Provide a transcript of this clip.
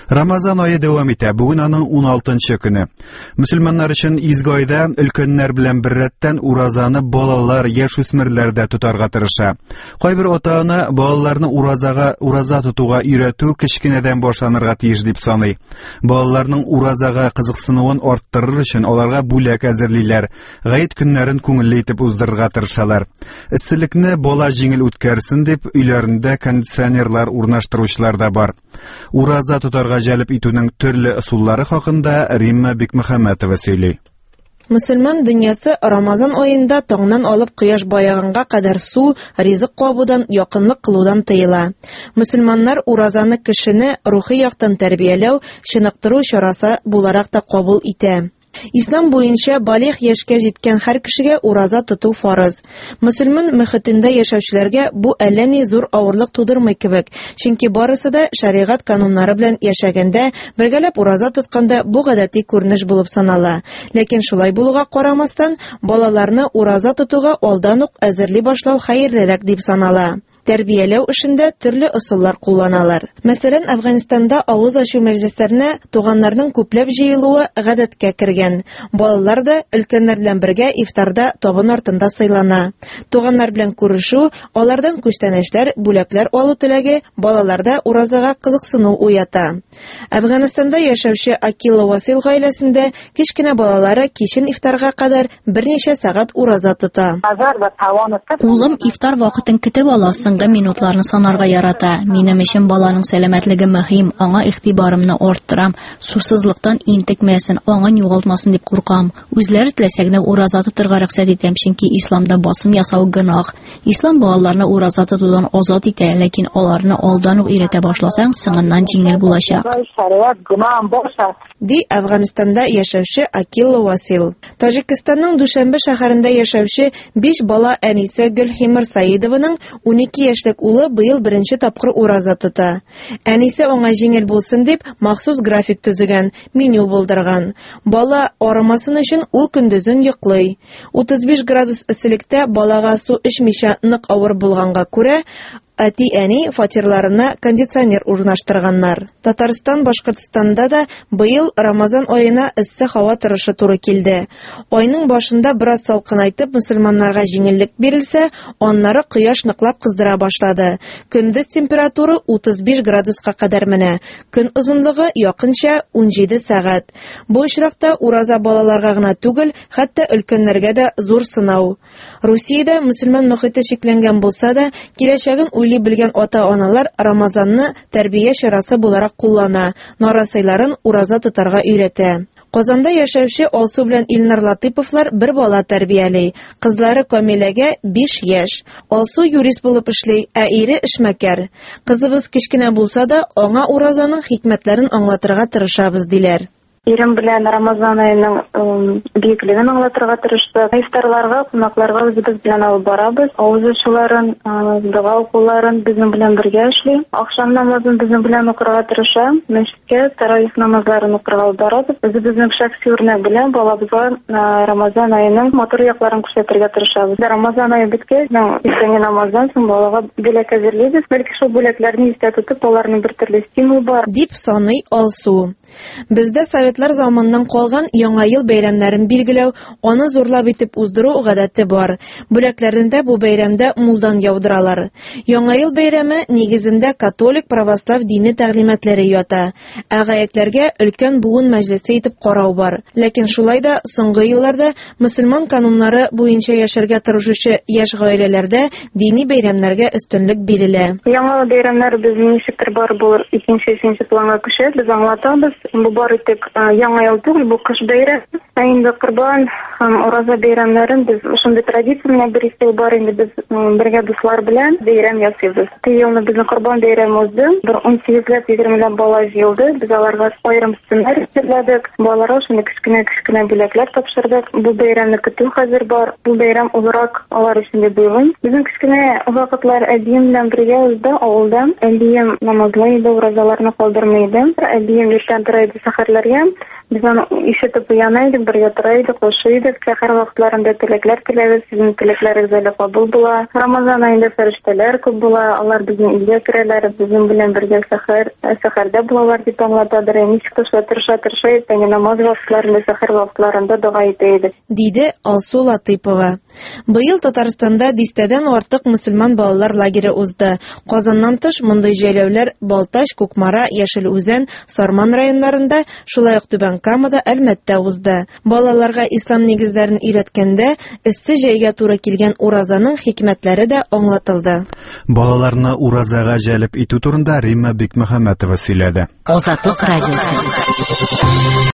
Рамазан айы дәвам итә. Бүген аның 16-нчы көне. Мөселманнар өчен изге айда өлкәннәр белән бер рәттән уразаны балалар, яшүсмерләр дә тотарга тырыша. Кайбер ата-ана балаларны ураза тотуга өйрәтү кечкенәдән башланырга тиеш дип саный. Балаларның уразага кызыксынуын арттырыр өчен аларга бүләк әзерлиләр. Гает көннәрен күңелле итеп уздырырга тырышалар. Эсселекне бала җиңел үткәрсен дип өйләрендә кондиционерлар урнаштыручылар да бар. Ураза тотарга җәлеп итүнең төрле ысуллары хакында Римма Бикмөхәммәтова сөйли. Мөселман дөньясы Рамазан аенда таңнан алып кояш баяганга кадәр су, ризык кабудан, якынлык кылудан тыела. Мөселманнар уразаны кешене рухи яктан тәрбияләү, чыныктыру чарасы буларак та кабул итә. Ислам буенча балигъ яшькә җиткән һәр кешегә ураза тоту фарыз. Мөселман мөхитендә яшәүчеләргә бу әллә ни зур авырлык тудырмый кебек, чөнки барысы да шәригать кануннары белән яшәгәндә, бергәләп ураза тотканда бу гадәти күренеш булып санала. Ләкин шулай булуга карамастан, балаларны ураза тотуга алдан ук әзерли башлау хәерлерәк дип санала. Тәрбияләү эшендә төрле ысуллар кулланалар. Мәсәлән, Әфганистанда авыз ачу мәҗлесләренә туганнарның күпләп җыелуы гадәткә кергән. Балалар да өлкәннәр белән бергә ифтарда табын артында сыйлана. Туганнар белән күрешү, алардан күчтәнәчләр, бүләкләр алу теләге балаларда уразага кызыксыну уята. Әфганистанда яшәүче Акила Васил гаиләсендә кичкенә балалары кичен ифтарга кадәр берничә сәгать ураза тота. Улым ифтар вакытын көтеп ала, минутларны санарга ярата. Минем өчен баланың сәламәтлеге мөһим, аңа игътибарымны арттырам. Сусызлыктан интекмәсен, аңа югалтмасын дип куркам. Үзләре теләсә генә ураза тотырга рөхсәт итәм, чөнки исламда басым ясау гөнаһ. Ислам балаларны ураза тотудан азат итә, ләкин аларны алдан ук өйрәтә башласаң, соңыннан җиңел булачак. Ди Әфганистанда яшәүче Акила Васил. Таҗикстанның Душанбе шәһәрендә яшәүче 5 бала әнисе Гөлхимир Саидованың 12 яшьлек улы быел беренче тапкыр ураза тота. Әнисе аңа җиңел булсын дип махсус график төзегән, меню булдырган. Бала арымасын өчен ул көндезен йоклый. 35 градус исселектә балага су эчмичә нык авыр булганга күрә, әти-әни фатирларына кондиционер урнаштырганнар. Татарстан, Башкортстанда да быел Рамазан аена эссе һава торышы туры килде. Айның башында бераз салкынайтып мөселманнарга җиңеллек бирелсә, аннары кояш ныклап кыздыра башлады. Көндез температура 35 градуска кадәр менә. Көн озынлыгы якынча 17 сәгать. Бу очракта ураза балаларга гына түгел, хәтта өлкәннәргә дә зур сынау. Русиядә мөселман мөхите шикләнгән булса да, киләчәген белгән ата-аналар Рамазанны тәрбия чарасы буларак куллана, нарасыйларын ураза тотарга өйрәтә. Казанда яшәүче Алсу белән Илнар Латыповлар бер бала тәрбияли. Кызлары Камиләгә 5 яшь. Алсу юрист булып эшли, ә ире эшмәкәр. Кызыбыз кичкенә булса да, аңа уразаның хикмәтләрен аңлатырга тырышабыз диләр. Ирем белән Рамазан аеның бийеклеген аңлатырга тырыштык. Ифтарларга, кунакларга үзебез белән алып барабыз. Авыз ачуларын, дога укуларын безнең белән бергә эшли. Акшам намазын безнең белән укырга тырыша. Мәчеткә таравих намазларын укырга алып барабыз. Безнең шәхси үрнәк белән балабызга Рамазан аеның матур якларын күрсәтергә тырышабыз. Рамазан ае биткәч, иртәнге намаздан соң балага бүләк әзерлибез. Бәлки шул бүләкләрне истә тотып, аларның бер төрле стимул бар дип саный Алсу. Бездә Советлар заманнан калган Яңа ел бәйрәмнәрен билгеләү, аны зурлап итеп уздыру гадәте бар. Бүләкләрендә бу бәйрәмдә мулдан яудыралар. Яңа ел бәйрәме нигезендә католик православ дине тәгълиматлары ята. Ә гаетләргә өлкән буын мәҗлесе итеп карау бар. Ләкин шулай да соңгы елларда мөселман кануннары буенча яшәргә тырышучы яшь гаиләләрдә дини бәйрәмнәргә өстенлек бирелә. Яңа бәйрәмнәр безнең ничектер бар булыр, икенче планга күчә, без аңлатабыз. Бу бары тик яңа ел түгел, бу кыш бәйрәме. Инде Корбан һәм ураза бәйрәмнәрен без шундый традиция менә бер истә бар инде, без бергә дуслар белән бәйрәм ясыйбыз. Елны безнең Корбан бәйрәме узды. 18-20 бала җыелды. Без аларга аерым сценарий әзерләдек. Балаларга шундый кечкенә бүләкләр тапшырдык. Бу бәйрәмне көтү хәзер бар. Бу бәйрәм узарак алар өчен дә буйгын. Безнең кечкенә вакытлар әбием белән бергә узды авылдан. Әбием намазлы иде, уразаларны калдырмый иде. Әбием иртән тора иде сәхәрләргә. Biz onu işitip uyanaydık, бергә тора идек, ошый идек. Сәхәр вакытларында теләкләр теләбез, сезнең теләкләрегез әле кабул була. Рамазан аенда фәрештәләр күп була, алар безнең илгә керәләр, безнең белән бергә сәхәрдә булалар дип аңлатадыр. Ничек тырыша, иртәнге намаз вакытларында, сәхәр вакытларында дуга итә идек. Диде Алсу Латыйпова. Быел Татарстанда 10-дән артык мөселман балалар лагере узды. Казаннан тыш мондый җәйләүләр Балтач, Кукмара, Яшел-Үзән, Сарман районнарында, шулай ук Түбән Камада, Әлмәттә узды. Балаларга ислам нигезләрен өйрәткәндә эссе җәйгә туры килгән уразаның хикмәтләре дә аңлатылды. Балаларны уразага җәлеп итү турында Римма Бикмөхәммәтова сөйләде. Азатлык радиосы.